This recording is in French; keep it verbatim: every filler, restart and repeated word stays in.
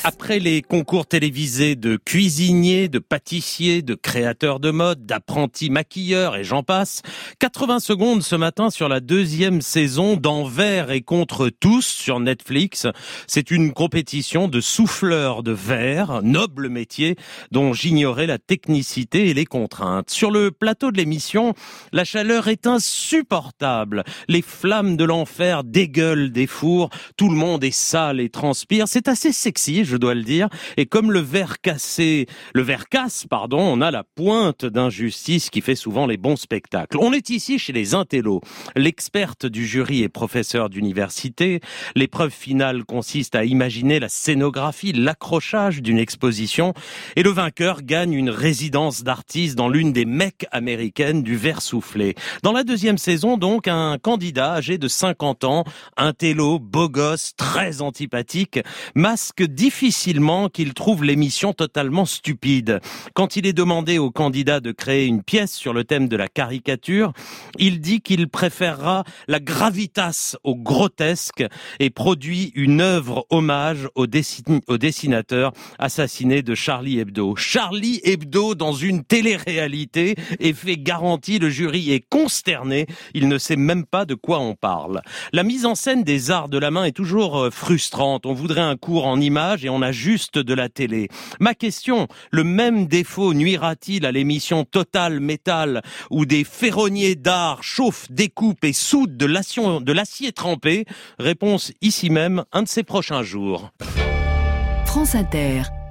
Après les concours télévisés de cuisiniers, de pâtissiers, de créateurs de mode, d'apprentis maquilleurs et j'en passe, quatre-vingts secondes ce matin sur la deuxième saison d'Envers et contre tous sur Netflix. C'est une compétition de souffleurs de verre, noble métier dont j'ignorais la technicité et les contraintes. Sur le plateau de l'émission, la chaleur est insupportable. Les flammes de l'enfer dégueulent des fours, tout le monde est sale et transpire. C'est assez sexy, je dois le dire. Et comme le verre cassé, le verre casse, pardon, on a la pointe d'injustice qui fait souvent les bons spectacles. On est ici chez les intellos. L'experte du jury est professeur d'université. L'épreuve finale consiste à imaginer la scénographie, l'accrochage d'une exposition. Et le vainqueur gagne une résidence d'artiste dans l'une des mecques américaines du verre soufflé. Dans la deuxième saison, donc, un candidat âgé de cinquante ans, intello, beau gosse, très antipathique, masque difficilement qu'il trouve l'émission totalement stupide. Quand il est demandé au candidat de créer une pièce sur le thème de la caricature, il dit qu'il préférera la gravitas au grotesque et produit une œuvre hommage au, dessin- au dessinateur assassiné de Charlie Hebdo. Charlie Hebdo dans une télé-réalité, effet garanti, le jury est consterné, il ne sait même pas de quoi on parle. La mise en scène des arts de la main est toujours frustrante, on voudrait un cours en images et on a juste de la télé. Ma question, le même défaut nuira-t-il à l'émission Total Métal où des ferronniers d'art chauffent, découpent et soudent de l'acier, de l'acier trempé? Réponse ici même, un de ces prochains jours. France Inter.